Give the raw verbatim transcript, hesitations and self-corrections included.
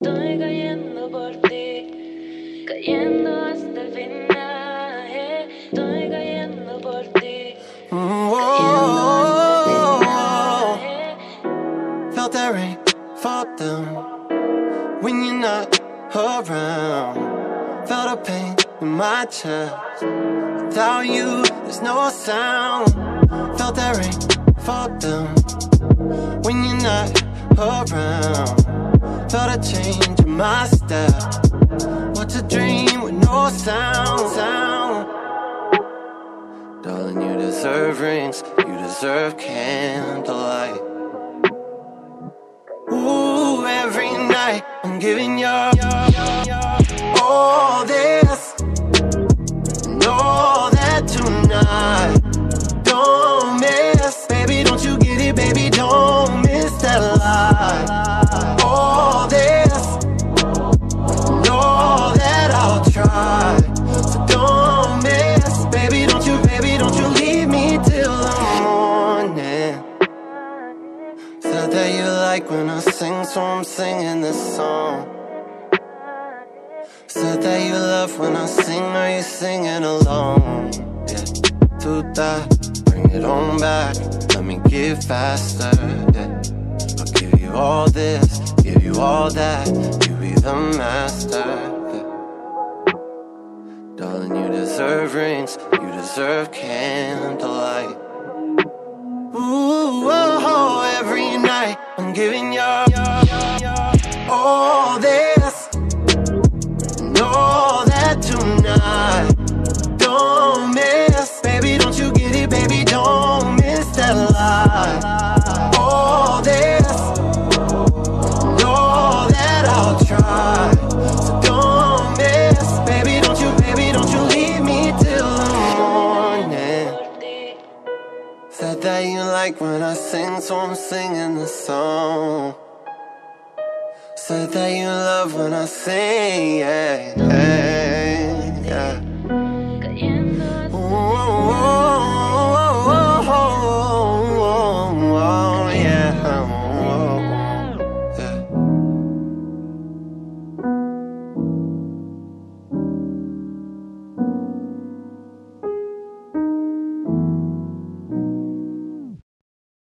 Estoy cayendo por ti, cayendo hasta el final. eh. Estoy cayendo por ti, cayendo hasta el final. eh. Felt that rain fall down when you're not around. Felt a pain in my chest. Without you, there's no sound. Felt that rain fall down when you're not around. Felt a change in my step. What's a dream with no sound? Sound. Darling, you deserve rings. You deserve candlelight. Ooh, every night I'm giving you all this. Know that tonight, don't miss. Baby, don't you get it, baby, don't miss that light. All this, know that I'll try. So don't miss, baby, don't you, baby, don't you leave me till the morning. Said that you like when I sing, so I'm singing this song. Said that you love when I sing, are you singing along? Yeah, to that, bring it on back, let me get faster, yeah. I'll give you all this, give you all that, you be the master, yeah. Darling, you deserve rings, you deserve candlelight. Ooh, oh, oh, every night I'm giving you all this. Know that tonight, don't miss. Baby, don't you get it, baby, don't miss that light. All this, know that I'll try. So don't miss, baby, don't you, baby, don't you leave me till the morning. Said that you like when I sing, so I'm singing the song. Said that you love when I sing, yeah, yeah, yeah.